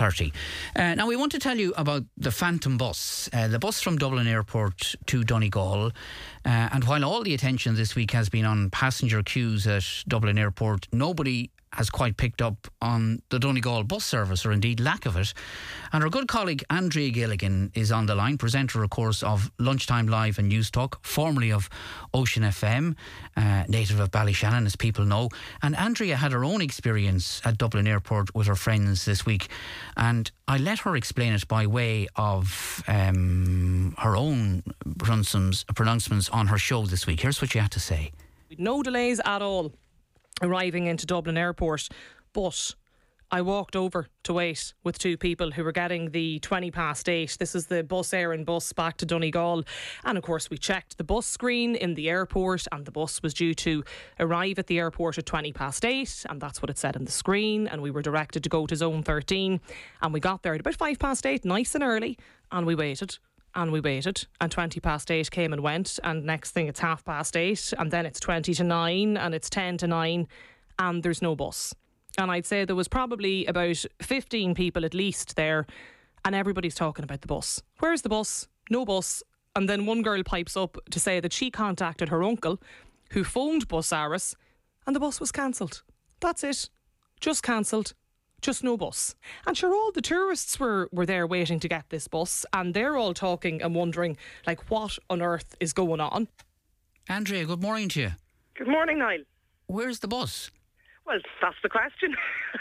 6:30. Now we want to tell you about the Phantom bus, the bus from Dublin Airport to Donegal. And while all the attention this week has been on passenger queues at Dublin Airport, nobody has quite picked up on the Donegal bus service, or indeed lack of it. And our good colleague Andrea Gilligan is on the line, presenter, of course, of Lunchtime Live and News Talk, formerly of Ocean FM, native of Ballyshannon, as people know. And Andrea had her own experience at Dublin Airport with her friends this week. And I let her explain it by way of her own pronouncements on her show this week. Here's what she had to say. No delays at all arriving into Dublin Airport, but I walked over to wait with two people who were getting the 8:20. This is the Bus Éireann bus back to Donegal, and of course we checked the bus screen in the airport, and the bus was due to arrive at the airport at 8:20, and that's what it said on the screen. And we were directed to go to Zone 13, and we got there at about 8:05, nice and early, and we waited. And we waited, and 8:20 came and went, and next thing it's 8:30, and then it's 8:20, and it's 8:10, and there's no bus. And I'd say there was probably about 15 people at least there, and everybody's talking about the bus. Where's the bus? No bus. And then one girl pipes up to say that she contacted her uncle, who phoned Bus Áras, and the bus was cancelled. That's it. Just cancelled. Just no bus. And sure, all the tourists were there waiting to get this bus, and they're all talking and wondering, like, what on earth is going on? Andrea, good morning to you. Good morning, Niall. Where's the bus? Well, that's the question.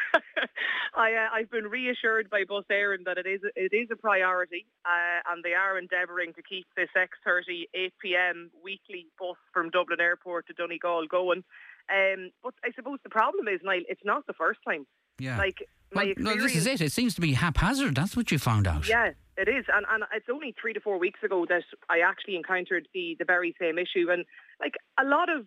I've been reassured by Bus Éireann that it is a priority, and they are endeavouring to keep this X30 8 p.m. weekly bus from Dublin Airport to Donegal going. But I suppose the problem is, Niall, it's not the first time. Yeah. Like, my experience... No, this is it. It seems to be haphazard. That's what you found out. Yeah, it is. And it's only 3 to 4 weeks ago that I actually encountered the very same issue. And like a lot of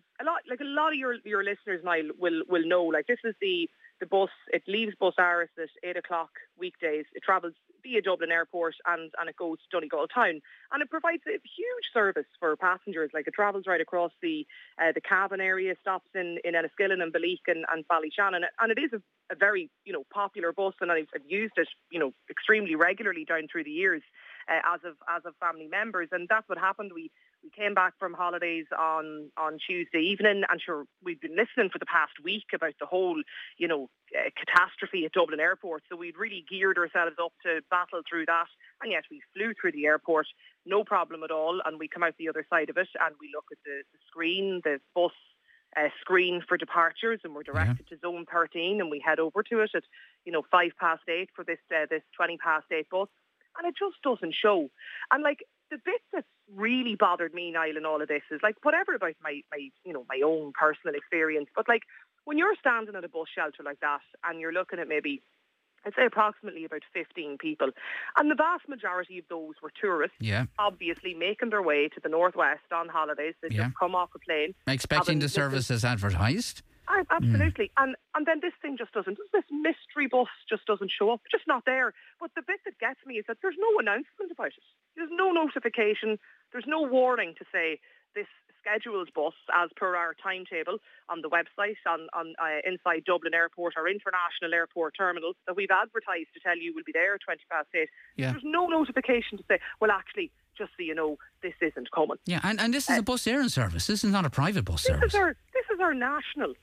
your listeners, Niall, will know, like, this is the bus. It leaves Bus Áras at 8 o'clock weekdays. It travels via Dublin Airport and it goes to Donegal town, and it provides a huge service for passengers. Like, it travels right across the Cavan area, stops in Enniskillen and Balleek and Ballyshannon, and it is a very popular bus, and I've used it extremely regularly down through the years as of family members. And that's what happened. We came back from holidays on Tuesday evening, and sure, we've been listening for the past week about the whole catastrophe at Dublin Airport, so we'd really geared ourselves up to battle through that. And yet we flew through the airport, no problem at all, and we come out the other side of it and we look at the screen, the bus screen for departures, and we're directed to Zone 13, and we head over to it at 8:05 for this 8:20 bus, and it just doesn't show. And like, the bit that's really bothered me, Niall, in all of this is, like, whatever about my own personal experience, but like, when you're standing at a bus shelter like that and you're looking at maybe, I'd say approximately about 15 people, and the vast majority of those were tourists, obviously making their way to the northwest on holidays. They just come off a plane, expecting the services advertised. Absolutely. And then this thing just doesn't, this mystery bus just doesn't show up, just not there. But the bit that gets me is that there's no announcement about it. There's no notification, there's no warning to say this scheduled bus, as per our timetable on the website, on inside Dublin Airport, our international airport terminals, that we've advertised to tell you will be there at 8:20. Yeah. There's no notification to say, well, actually, just so you know, this isn't coming. Yeah, and this is a Bus Éireann service. This is not a private bus service. This is our national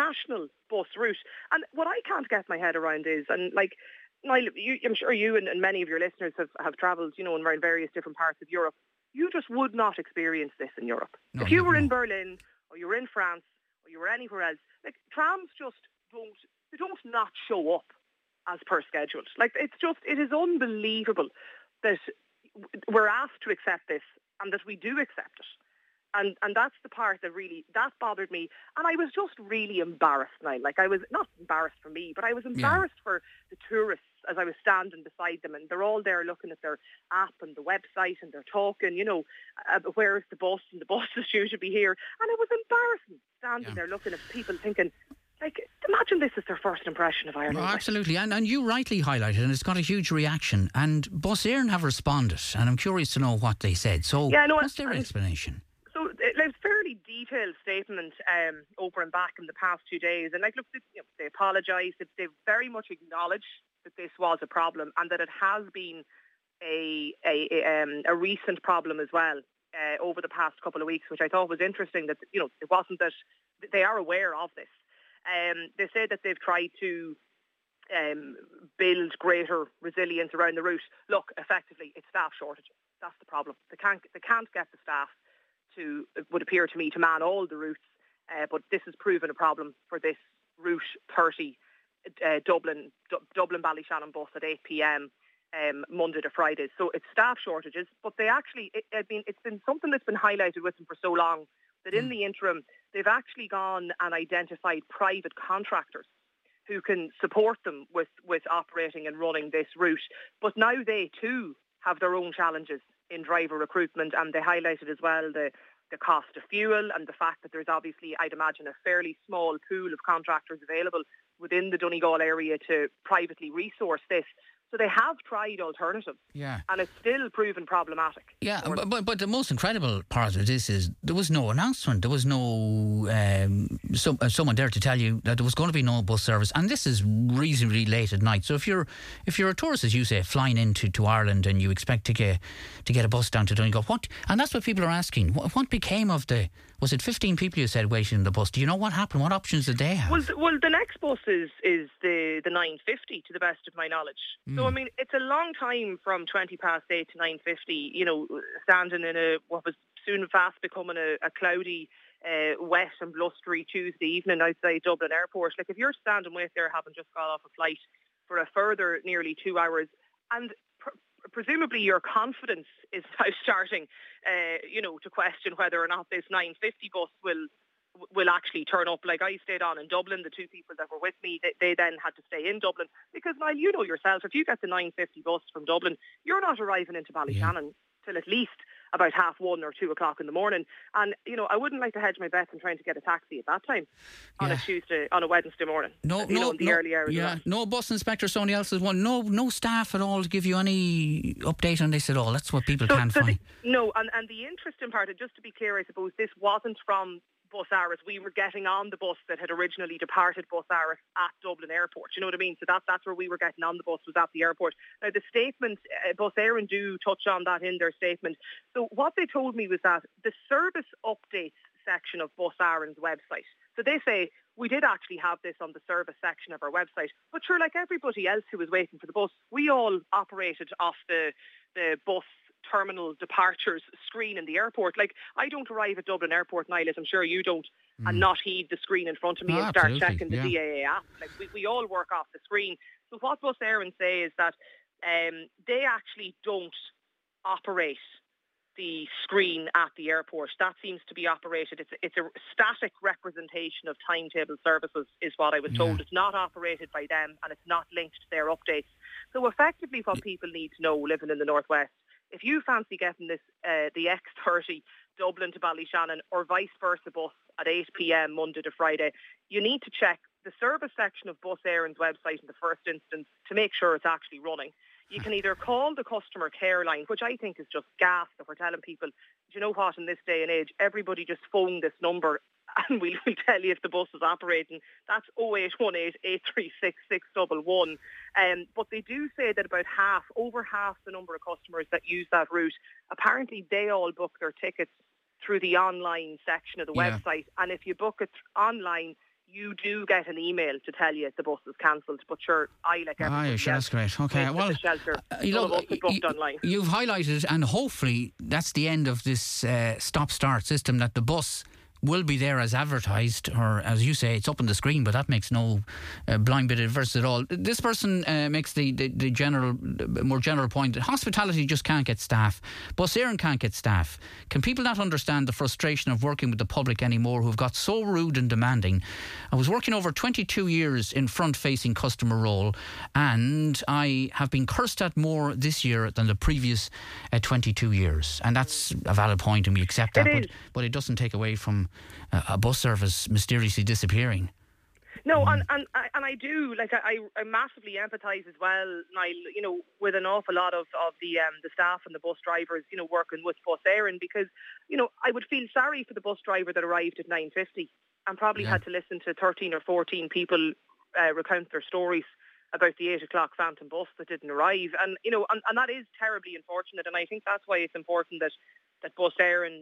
bus route. And what I can't get my head around is, and like, Niall, I'm sure you and many of your listeners have travelled, around various different parts of Europe. You just would not experience this in Europe. No, if you were in Berlin, or you were in France, or you were anywhere else, like, trams just don't not show up as per scheduled. Like, it is unbelievable that we're asked to accept this, and that we do accept it. And that's the part that bothered me. And I was just really embarrassed now. Like, I was not embarrassed for me, but I was embarrassed for the tourists as I was standing beside them. And they're all there looking at their app and the website, and they're talking, where's the bus, and the bus is due to be here. And it was embarrassing standing there looking at people thinking, like, imagine this is their first impression of Ireland. No, absolutely. And you rightly highlighted, and it's got a huge reaction. And Bus Éireann have responded, and I'm curious to know what they said. So what's their explanation? So it's fairly fairly detailed statement over and back in the past 2 days. And look, they apologise. They've very much acknowledged that this was a problem and that it has been a recent problem as well over the past couple of weeks, which I thought was interesting. That it wasn't that they are aware of this. They say that they've tried to build greater resilience around the route. Look, effectively, it's staff shortages. That's the problem. They can't get the staff to, it would appear to me, to man all the routes. But this has proven a problem for this Route 30 Dublin Ballyshannon bus at 8 p.m. Monday to Friday. So it's staff shortages, but they actually, it's been something that's been highlighted with them for so long that in the interim, they've actually gone and identified private contractors who can support them with operating and running this route. But now they too have their own challenges in driver recruitment, and they highlighted as well the cost of fuel and the fact that there's obviously, I'd imagine, a fairly small pool of contractors available within the Donegal area to privately resource this. So they have tried alternatives, and it's still proven problematic. Yeah, but the most incredible part of this is there was no announcement. There was no someone there to tell you that there was going to be no bus service, and this is reasonably late at night. So if you're a tourist, as you say, flying into Ireland and you expect to get a bus down to Donegal, and that's what people are asking. What became of was it 15 people you said waiting in the bus? Do you know what happened? What options did they have? Well, the next bus is the 9:50, to the best of my knowledge. So, I mean, it's a long time from 20 past 8 to 9:50, standing in what was soon fast becoming a cloudy, wet and blustery Tuesday evening outside Dublin Airport. Like, if you're standing with there having just got off a flight for a further nearly 2 hours, and presumably your confidence is now starting, to question whether or not this 9:50 bus will actually turn up. Like, I stayed on in Dublin. The two people that were with me, they then had to stay in Dublin because, Niall, you know yourself, if you get the 9:50 bus from Dublin, you're not arriving into Ballyshannon till at least about 1:30 or 2 o'clock in the morning. And, I wouldn't like to hedge my bets in trying to get a taxi at that time on a Wednesday morning. In the early hours. Yeah, no bus inspector, somebody else's one. No staff at all to give you any update on this at all. That's what people can't find. And the interesting part, just to be clear, I suppose, this wasn't from Bus Áras. We were getting on the bus that had originally departed Bus Áras at Dublin Airport. You know what I mean? So that's where we were getting on the bus, was at the airport. Now, the statement, Bus Éireann do touch on that in their statement. So what they told me was that the service updates section of Bus Éireann's website. So they say, we did actually have this on the service section of our website, but sure, like everybody else who was waiting for the bus, we all operated off the bus terminal departures screen in the airport. Like, I don't arrive at Dublin Airport, Niall, as I'm sure you don't, and not heed the screen in front of me and start checking the DAA app. Like, we all work off the screen. So what Bus Éireann say is that they actually don't operate the screen at the airport. That seems to be operated. It's a static representation of timetable services, is what I was told. It's not operated by them, and it's not linked to their updates. So effectively what people need to know living in the Northwest, if you fancy getting this, the X30 Dublin to Ballyshannon or vice versa bus at 8 p.m. Monday to Friday, you need to check the service section of Bus Éireann's website in the first instance to make sure it's actually running. You can either call the customer care line, which I think is just gas, that we're telling people, do you know what, in this day and age, everybody just phone this number and we'll tell you if the bus is operating. That's 0818 836 611. But they do say that over half the number of customers that use that route, apparently they all book their tickets through the online section of the website. And if you book it online, you do get an email to tell you the bus is cancelled. But sure, I like everybody else. That's great. Okay, well, you've highlighted, and hopefully that's the end of this stop-start system, that the bus will be there as advertised, or as you say, it's up on the screen, but that makes no blind bit of adverse at all. This person makes the more general point that hospitality just can't get staff. Bus Éireann can't get staff. Can people not understand the frustration of working with the public anymore, who've got so rude and demanding? I was working over 22 years in front-facing customer role, and I have been cursed at more this year than the previous 22 years. And that's a valid point, and we accept that, but it doesn't take away from a bus service mysteriously disappearing. No, and I do, like, I massively empathise as well, Niall, with an awful lot of the staff and the bus drivers, working with Bus Éireann, because, I would feel sorry for the bus driver that arrived at 9:50 and probably had to listen to 13 or 14 people recount their stories about the 8 o'clock Phantom bus that didn't arrive. And, and that is terribly unfortunate. And I think that's why it's important that Bus Éireann,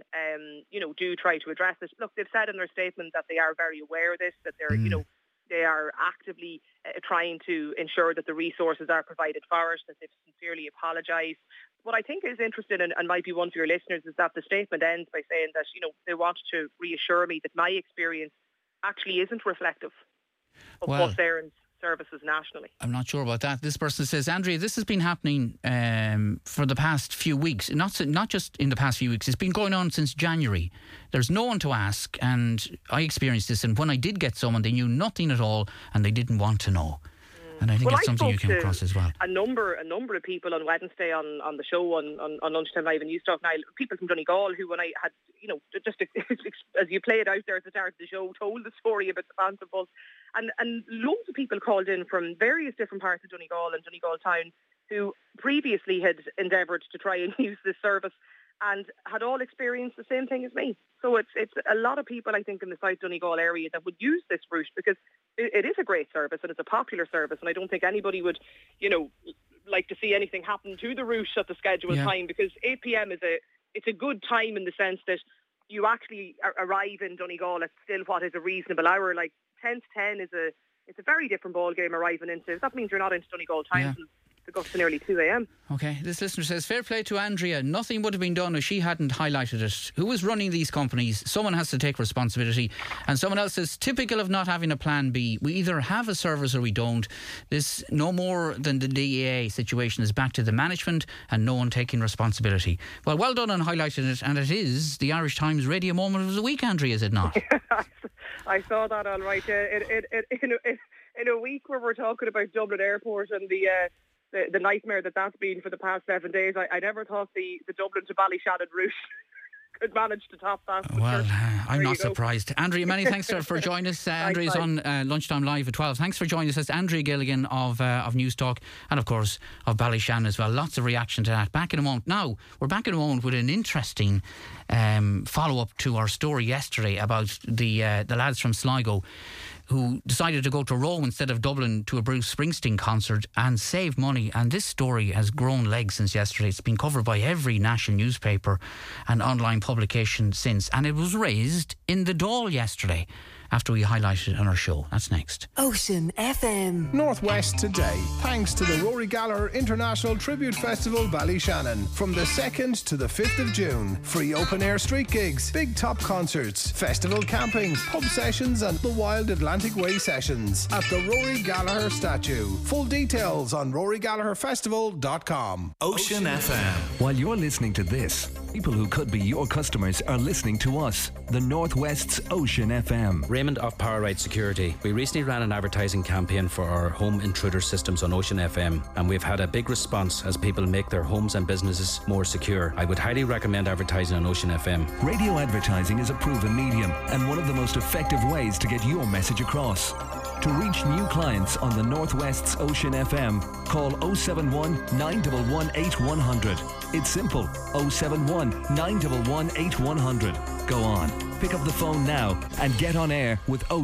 do try to address it. Look, they've said in their statement that they are very aware of this, that they're, they are actively trying to ensure that the resources are provided for us, that they've sincerely apologised. What I think is interesting and might be one for your listeners is that the statement ends by saying that, they want to reassure me that my experience actually isn't reflective of Bus Éireann's services nationally. I'm not sure about that. This person says, Andrea, this has been happening for the past few weeks. Not just in the past few weeks. It's been going on since January. There's no one to ask, and I experienced this. And when I did get someone, they knew nothing at all, and they didn't want to know. And I think that's something you came across as well. A number of people on Wednesday on the show on Lunchtime Live and Newstalk, Niall, people from Donegal who, when I had, just as you play it out there at the start of the show, told the story about the Phantom bus. And loads of people called in from various different parts of Donegal and Donegal town who previously had endeavoured to try and use this service and had all experienced the same thing as me. So it's a lot of people, I think, in the South Donegal area that would use this route because it is a great service and it's a popular service, and I don't think anybody would, like to see anything happen to the route at the scheduled time, because 8 p.m. it's a good time in the sense that you actually arrive in Donegal at still what is a reasonable hour. Like 10 to 10 it's a very different ball game arriving into. That means you're not into Donegal time until it goes to nearly 2 a.m. Okay, this listener says, fair play to Andrea. Nothing would have been done if she hadn't highlighted it. Who is running these companies? Someone has to take responsibility. And someone else says, typical of not having a plan B. We either have a service or we don't. This, no more than the DEA situation, is back to the management and no one taking responsibility. Well done on highlighting it. And it is the Irish Times radio moment of the week, Andrea, is it not? I saw that all right. In a week where we're talking about Dublin Airport and the nightmare that's been for the past 7 days, I never thought the Dublin to Ballyshannon route could manage to top that. Well, I'm not surprised. Andrea, many thanks for joining us. Andrea's on Lunchtime Live at 12. Thanks for joining us. That's Andrea Gilligan of Newstalk and, of course, of Ballyshannon as well. Lots of reaction to that. Back in a moment. Now, we're back in a moment with an interesting follow-up to our story yesterday about the lads from Sligo who decided to go to Rome instead of Dublin to a Bruce Springsteen concert and save money. And this story has grown legs since yesterday. It's been covered by every national newspaper and online publication since. And it was raised in the Dáil yesterday after we highlighted it on our show. That's next. Ocean FM. Northwest today, thanks to the Rory Gallagher International Tribute Festival Ballyshannon. From the 2nd to the 5th of June. Free open-air street gigs, big top concerts, festival camping, pub sessions and the Wild Atlantic Way sessions at the Rory Gallagher statue. Full details on rorygallagherfestival.com. Ocean FM. While you're listening to this, people who could be your customers are listening to us, the Northwest's Ocean FM. Raymond of Powerride Security. We recently ran an advertising campaign for our home intruder systems on Ocean FM, and we've had a big response as people make their homes and businesses more secure. I would highly recommend advertising on Ocean FM. Radio advertising is a proven medium and one of the most effective ways to get your message across. To reach new clients on the Northwest's Ocean FM, call 071 911 8100. It's simple, 071 911 8100. Go on, pick up the phone now and get on air with